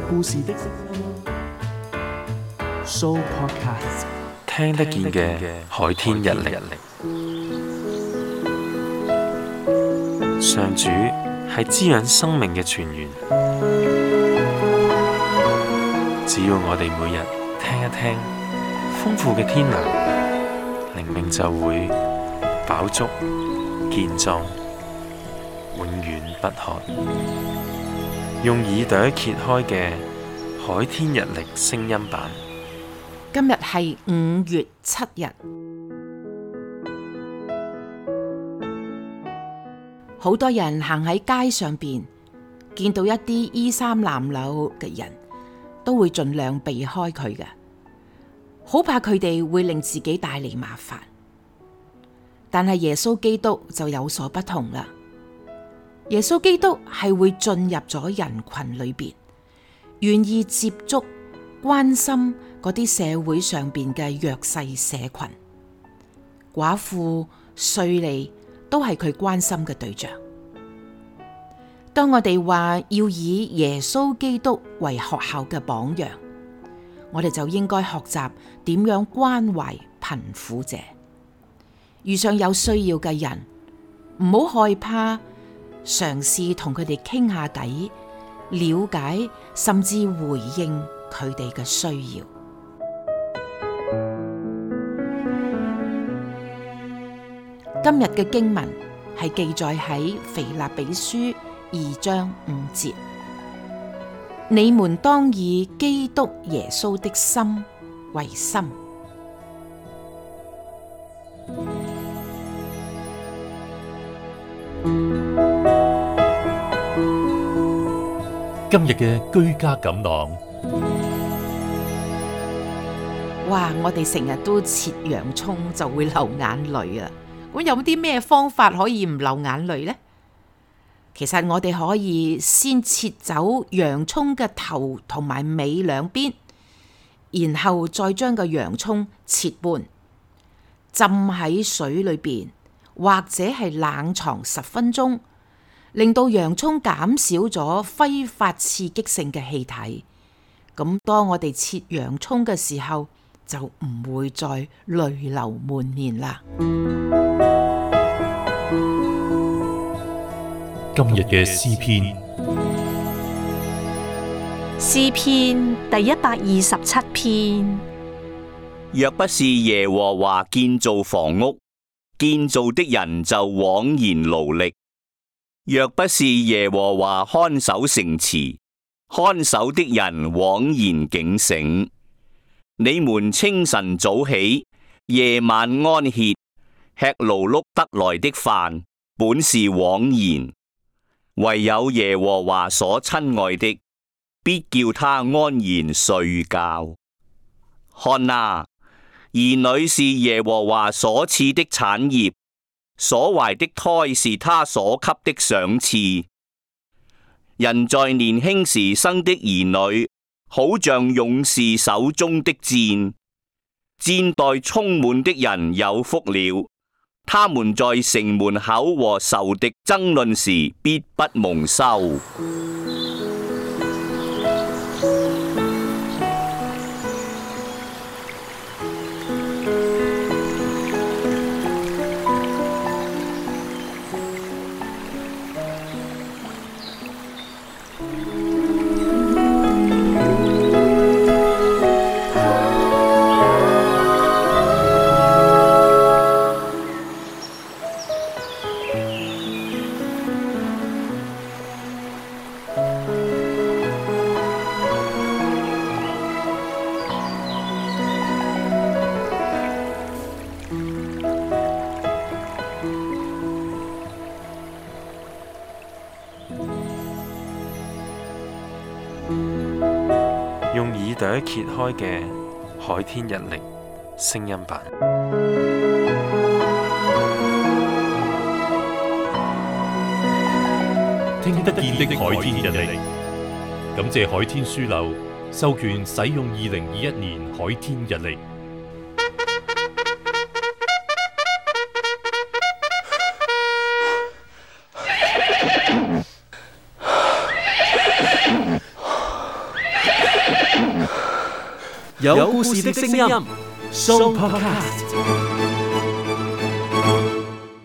故事的 Show Podcast， 聽得見嘅海天日曆。上主係滋養生命嘅泉源，只要我哋每日聽一聽，豐富嘅天糧，靈命就會飽足健壯，永遠不渴。用耳朵揭開嘅海天日曆聲音版。 今日係5月7日，好多人行喺街上邊，見到一啲衣衫襤褸嘅人，都會盡量避開佢嘅，好怕佢哋會令自己帶嚟麻煩。但係耶穌基督就有所不同啦。耶穌基督係會進入咗人群裏邊，願意接觸、關心嗰啲社會上邊嘅弱勢社群，寡婦、稅吏都係佢關心嘅對象。當我哋話要以耶穌基督為學校嘅榜樣，我哋就應該學習點樣關懷貧苦者，遇上有需要嘅人，唔好害怕，嘗試同佢哋傾下偈，了解甚至回應佢哋嘅需要。今日嘅經文係記載喺腓立比書2章5節，你們當以基督耶穌的心為心。 今日嘅居家感朗， 哇！我哋成日都切洋蔥就會流眼淚啊！咁有啲咩方法可以唔流眼淚呢？其實我哋可以先切走洋蔥嘅頭同埋尾兩邊，然後再將個洋蔥切半，浸喺水裏邊，或者係冷藏10分鐘，令到洋蔥減少咗揮發刺激性嘅氣體。咁當我哋切洋蔥嘅時候，就唔會再淚流滿面啦。 今日嘅詩篇， 詩篇第127篇。 若不是耶和華建造房屋，建造的人就枉然勞力；若不是耶和華看守城池，看守的人枉然警醒。你們清晨早起，夜晚安歇，吃勞碌得來的飯，本是枉然。唯有耶和華所親愛的，必叫他安然睡覺。看哪，兒女是耶和華所賜的產業，所懷的胎是他所給的賞賜。人在年輕時生的兒女，好像勇士手中的箭，箭袋充滿的人有福了。他們在城門口和仇敵爭論時，必不蒙羞。 用耳朵揭開嘅海天日曆聲音版。 聽得見的海天日曆，感謝海天書樓授權使用2021年海天日曆。 有故事的聲音，Sooo Podcast。